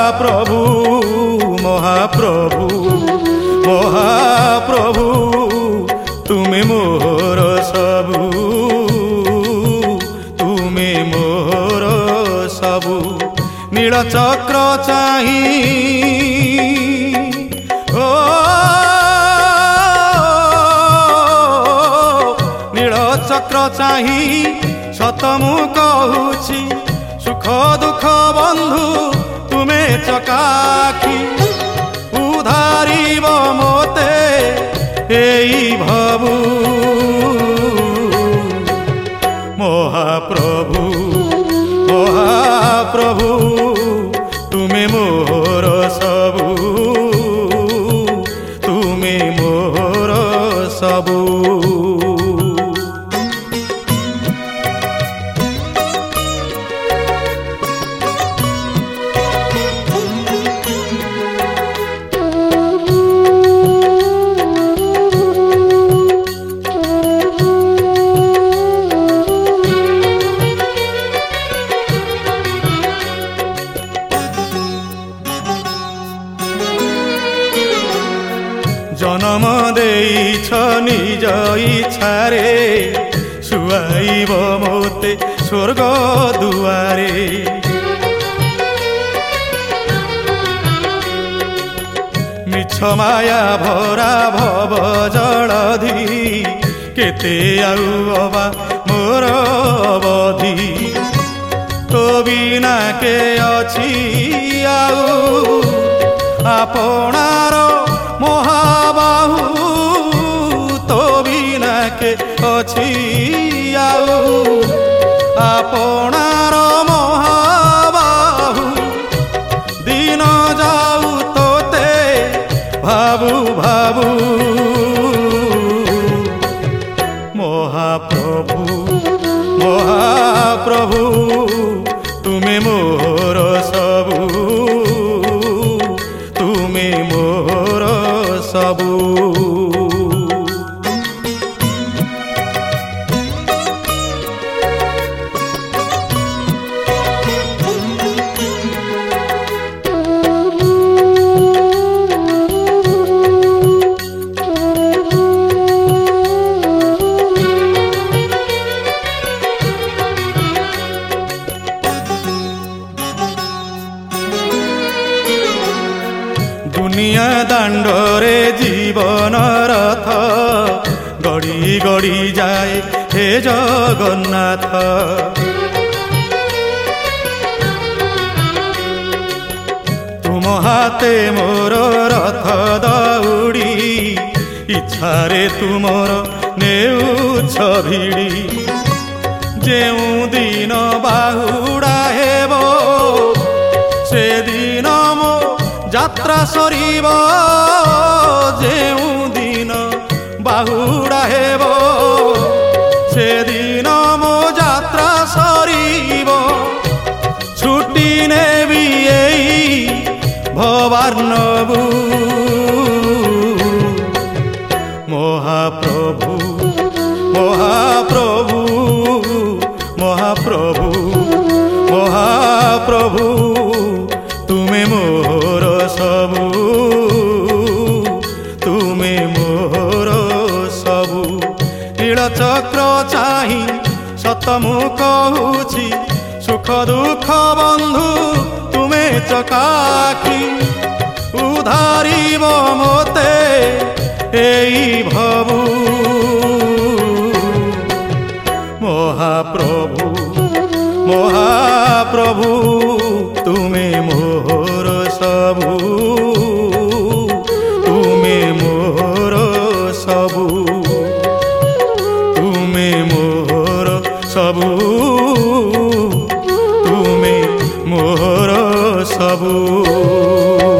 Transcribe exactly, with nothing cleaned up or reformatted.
महाप्रभु महाप्रभु महाप्रभु तुमे मोर सबु तुमे मोर सबु नील चक्र चाही ओ नील चक्र चाही सत मु कहूची सुख दुख बंधु तुमे चकाखी उधारिब मोते एई भवु महाप्रभु महाप्रभु तुमे मोर सबु तुमे मोर सबु जन्म देइछ निज इच्छारे सुहाइब मोते स्वर्ग दुआरे मिछ माया भरा भव जलधि केते आउ अबा मोर अवधि तो बिना के अछि आउ आपणार महाबाहु तो बिना के अछि आउ आपणार महाबाहु दिन जाऊ तोते भाबु भाबु महाप्रभु महाप्रभु तुमे मोर सबु तुमे मोर सबु दुनिया दांडरे जीवन रथ गड़ी गड़ी जाए हे जगन्नाथ तुम हाथे मोर रथ दौड़ी इच्छारे तुमर नेउछ भिड़ी जेउ दिन बाहुड़ा हेबो से दिन मो यात्रा सरीब जेउ दिन बाहुड़ा हेबो से दिन मो यात्रा सरीब छुट्टी नेबी एई भवार्णवु महाप्रभु महाप्रभु महाप्रभु महाप्रभु तुमे मोर सबु तुमे मोर सबु नील चक्र चाही सत मु कहूची सुख दुख बंधु तुमे चकाखी उधारिब मोते एई भवु महाप्रभु महाप्रभु तुमे मोर सबु तुमे मोर सबु तुमे मोर सबु तुमे मोर सबु।